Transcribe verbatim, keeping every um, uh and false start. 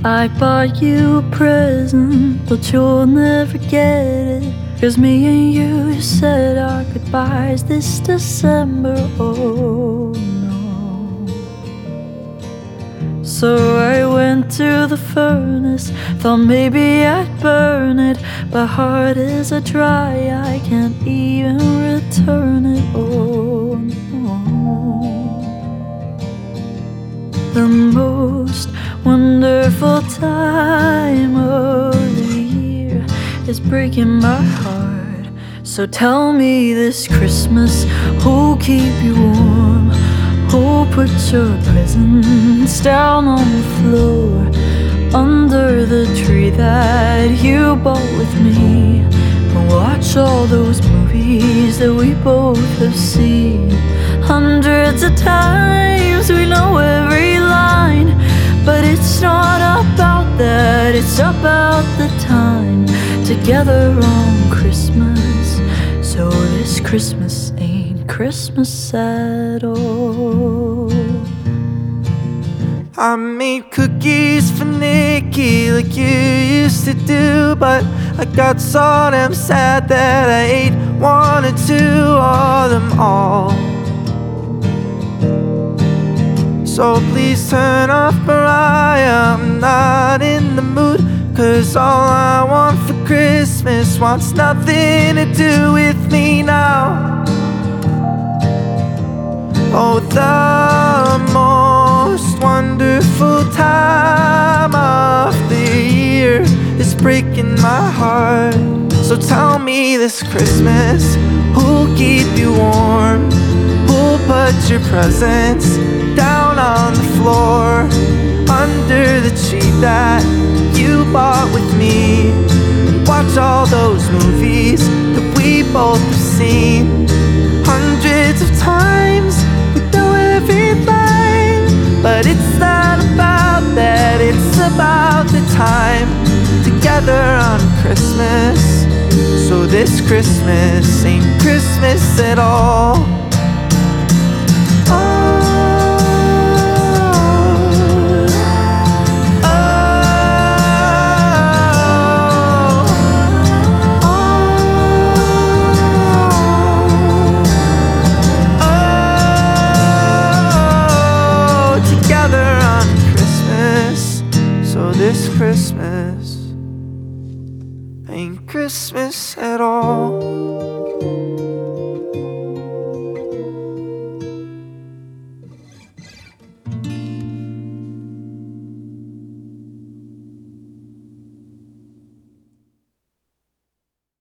I bought you a present, but you'll never get it. Cause me and you said our goodbyes this December, oh no. So I went to the furnace, thought maybe I'd burn it. But heart is a dry, I can't even return it, oh no. The most wonderful time of the year is breaking my heart. So tell me this Christmas, who'll keep you warm? Who'll put your presents down on the floor under the tree that you bought with me? And watch all those movies that we both have seen hundreds of times. We know every line, but it's not about that, it's about the time together on Christmas. So this Christmas ain't Christmas at all. I made cookies for Nikki like you used to do, but I got so damn sad that I ate one or two of them all. So please turn off Mariah, I'm not in the mood. Cause all I want for Christmas wants nothing to do with me now. Oh, the most wonderful time of the year is breaking my heart. So tell me this Christmas, who'll keep you warm? Who'll put your presents down on the floor under the tree that you bought with me? Watch all those movies that we both have seen hundreds of times. We know every line, but it's not about that, it's about the time together on Christmas. So this Christmas ain't Christmas at all. This Christmas ain't Christmas at all.